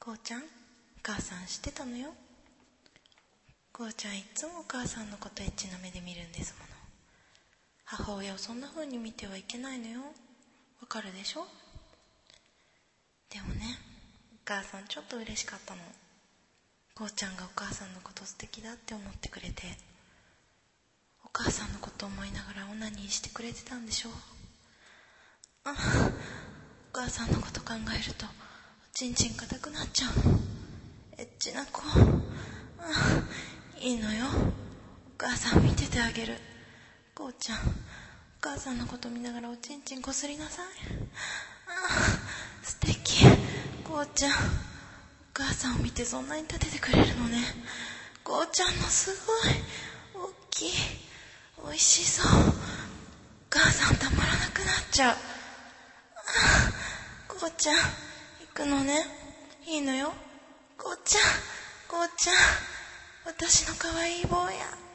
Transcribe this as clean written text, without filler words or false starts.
こうちゃん、お母さん知ってたのよ。こうちゃんいつもお母さんのことエッチな目で見るんですもの。母親をそんな風に見てはいけないのよ。わかるでしょ。でもね、お母さんちょっと嬉しかったの。こうちゃんがお母さんのこと素敵だって思ってくれて、お母さんのこと思いながらオナニーしてくれてたんでしょ。お母さんのこと考えるとおちんちん硬くなっちゃうの。エッチな子。いいのよ、お母さん見ててあげる。こうちゃん、お母さんのこと見ながらおちんちんこすりなさい。素敵。こうちゃん、お母さんを見てそんなに立ててくれるのね。こうちゃんのすごい大きい、おいしそう。お母さんたまらなくなっちゃう。こうちゃん、行くのね。いいのよ。こうちゃん、こうちゃん、私の可愛い坊や。